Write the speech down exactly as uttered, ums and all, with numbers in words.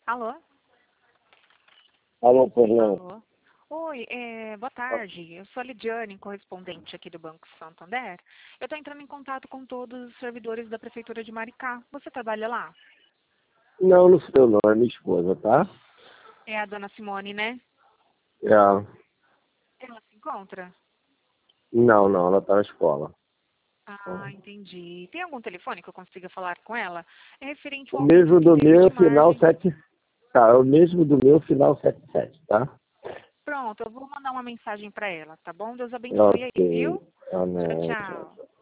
Alô? Alô, Fernando. Alô? Oi, é, boa tarde. Eu sou a Lidiane, correspondente aqui do Banco Santander. Eu estou entrando em contato com todos os servidores da Prefeitura de Maricá. Você trabalha lá? Não, não sou eu não, é minha esposa, tá? É a dona Simone, né? É. Ela se encontra? Não, não, ela tá na escola. Ah, entendi. Tem algum telefone que eu consiga falar com ela? É referente O ao aumento mesmo que do teve meu, de final margem. sete. Tá, é o mesmo do meu, final sete sete, tá? Pronto, eu vou mandar uma mensagem para ela, tá bom? Deus abençoe aí, Ok. viu? Tchau, Amém. tchau.